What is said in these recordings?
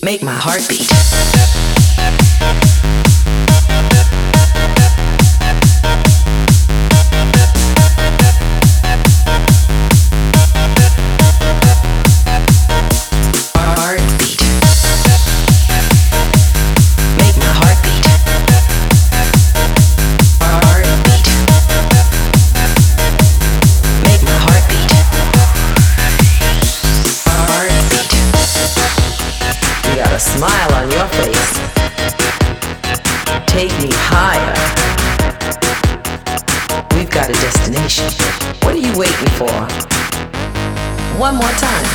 Make my heart beat. A smile on your face. Take me higher. We've got a destination. What are you waiting for? One more time.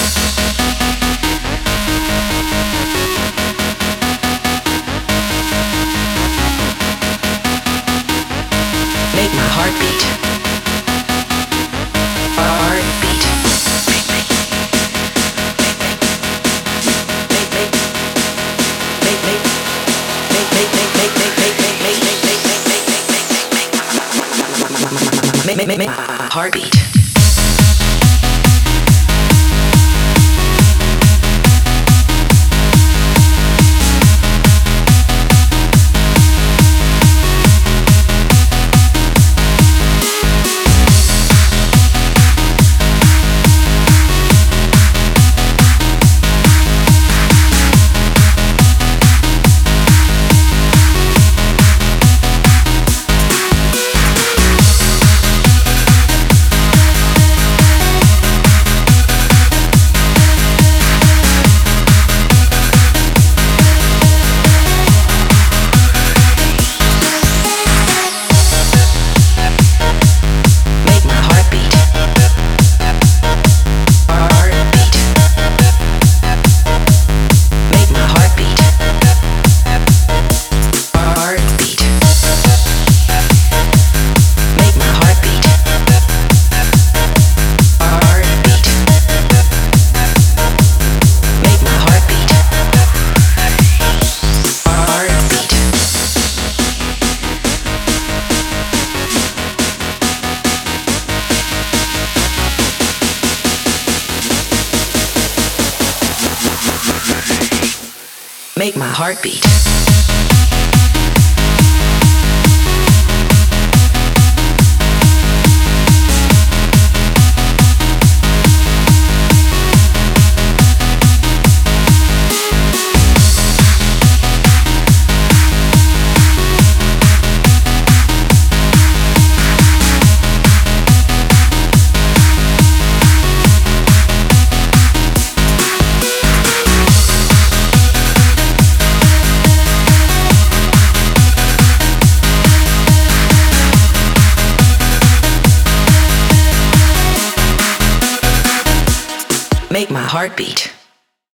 Make my heart beat. Make my heartbeat. Make my heart beat. Make my heart beat.